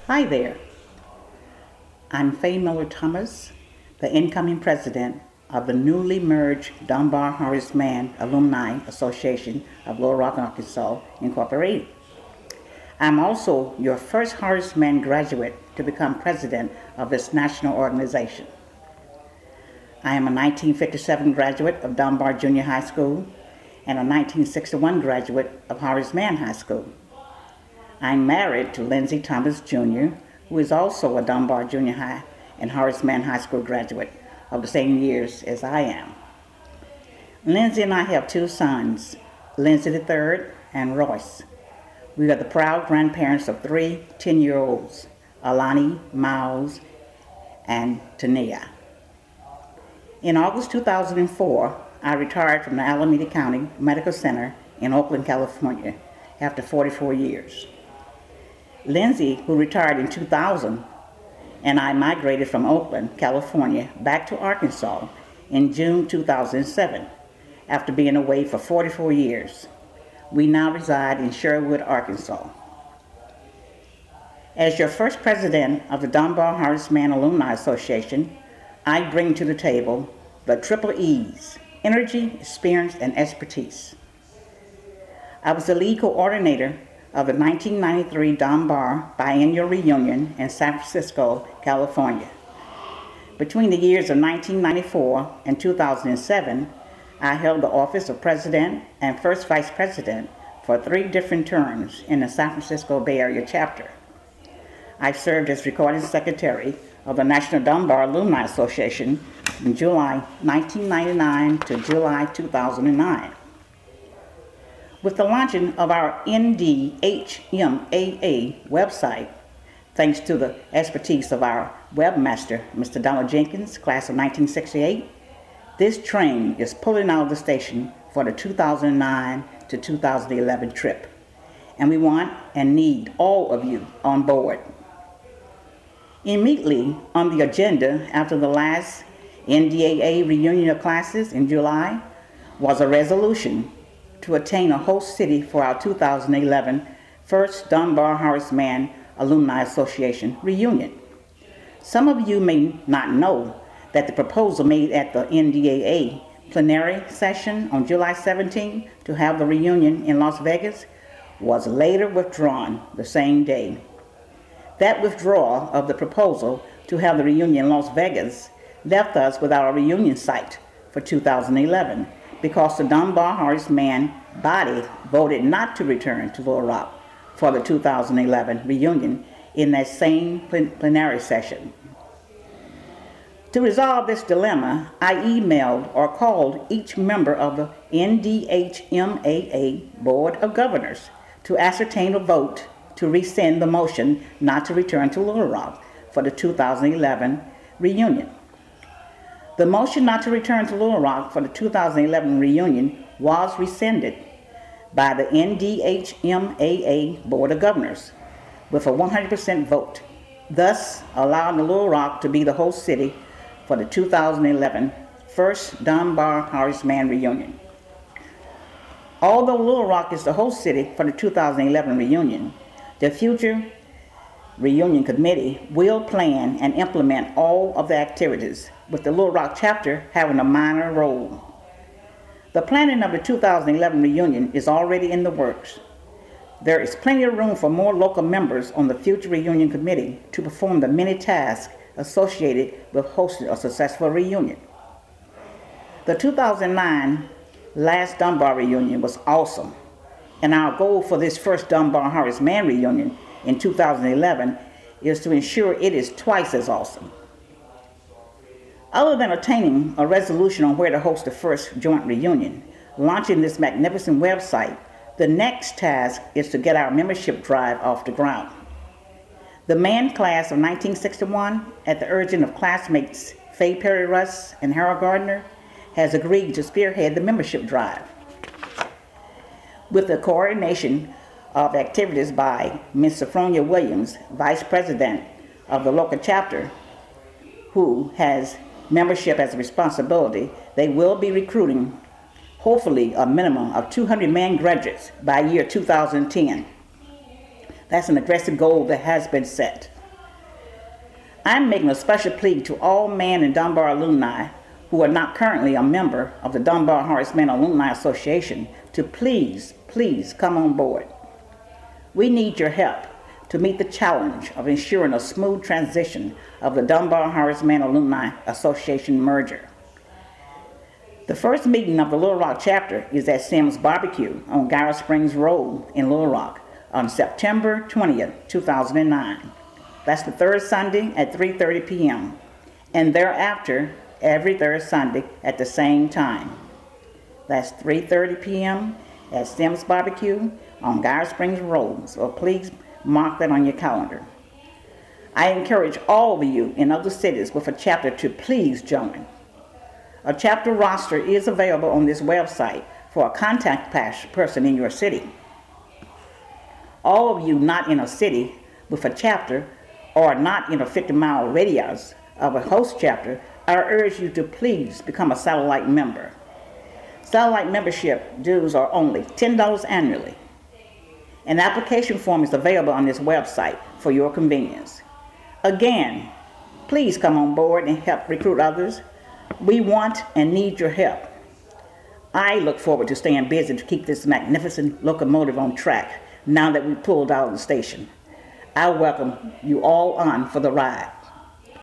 Hi there. I'm Faye Miller Thomas, the incoming president of the newly merged Dunbar Horace Mann Alumni Association of Little Rock, Arkansas, Incorporated. I'm also your first Horace Mann graduate to become president of this national organization. I am a 1957 graduate of Dunbar Junior High School and a 1961 graduate of Horace Mann High School. I'm married to Lindsay Thomas Jr., who is also a Dunbar Junior High and Horace Mann High School graduate of the same years as I am. Lindsay and I have two sons, Lindsay III and Royce. We are the proud grandparents of three 10-year-olds, Alani, Miles, and Tania. In August 2004, I retired from the Alameda County Medical Center in Oakland, California, after 44 years. Lindsay, who retired in 2000, and I migrated from Oakland, California, back to Arkansas in June 2007, after being away for 44 years. We now reside in Sherwood, Arkansas. As your first president of the Dunbar Horace Mann Alumni Association, I bring to the table the triple E's: energy, experience, and expertise. I was the lead coordinator of the 1993 Dunbar Biennial Reunion in San Francisco, California. Between the years of 1994 and 2007, I held the office of president and first vice president for 3 different terms in the San Francisco Bay Area chapter. I served as recording secretary of the National Dunbar Alumni Association from July 1999 to July 2009. With the launching of our NDHMAA website, thanks to the expertise of our webmaster, Mr. Donald Jenkins, class of 1968, this train is pulling out of the station for the 2009 to 2011 trip, and we want and need all of you on board. Immediately on the agenda after the last NDAA reunion of classes in July was a resolution to attain a host city for our 2011 first Dunbar Horace Mann Alumni Association reunion. Some of you may not know that the proposal made at the NDAA plenary session on July 17 to have the reunion in Las Vegas was later withdrawn the same day. That withdrawal of the proposal to have the reunion in Las Vegas left us without a reunion site for 2011 because the Dunbar Horace Mann body voted not to return to Little Rock for the 2011 reunion in that same plenary session. To resolve this dilemma, I emailed or called each member of the NDHMAA Board of Governors to ascertain a vote to rescind the motion not to return to Little Rock for the 2011 reunion. The motion not to return to Little Rock for the 2011 reunion was rescinded by the NDHMAA Board of Governors with a 100% vote, thus allowing the Little Rock to be the host city for the 2011 first Dunbar Horace Mann reunion. Although Little Rock is the host city for the 2011 reunion, the future reunion committee will plan and implement all of the activities, with the Little Rock chapter having a minor role. The planning of the 2011 reunion is already in the works. There is plenty of room for more local members on the future reunion committee to perform the many tasks associated with hosting a successful reunion. The 2009 last Dunbar reunion was awesome, and our goal for this first Dunbar Horace Mann reunion in 2011 is to ensure it is twice as awesome. Other than attaining a resolution on where to host the first joint reunion, launching this magnificent website, the next task is to get our membership drive off the ground. The Mann class of 1961, at the urging of classmates Faye Perry Russ and Harold Gardner, has agreed to spearhead the membership drive. With the coordination of activities by Ms. Sophronia Williams, Vice President of the local chapter, who has membership as a responsibility, they will be recruiting, hopefully, a minimum of 200 Mann graduates by year 2010. That's an aggressive goal that has been set. I'm making a special plea to all Man and Dunbar alumni who are not currently a member of the Dunbar Horace Mann Alumni Association to please come on board. We need your help to meet the challenge of ensuring a smooth transition of the Dunbar Horace Mann Alumni Association merger. The first meeting of the Little Rock chapter is at Sims Barbecue on Gyra Springs Road in Little Rock on September 20th, 2009. That's the third Sunday at 3:30 p.m. and thereafter every third Sunday at the same time. That's 3:30 p.m. at Sims Barbecue on Gyra Springs Road, so please mark that on your calendar. I encourage all of you in other cities with a chapter to please join. A chapter roster is available on this website for a contact person in your city. All of you not in a city with a chapter or not in a 50-mile radius of a host chapter, I urge you to please become a satellite member. Satellite membership dues are only $10 annually. An application form is available on this website for your convenience. Again, please come on board and help recruit others. We want and need your help. I look forward to staying busy to keep this magnificent locomotive on track now that we pulled out of the station. I welcome you all on for the ride.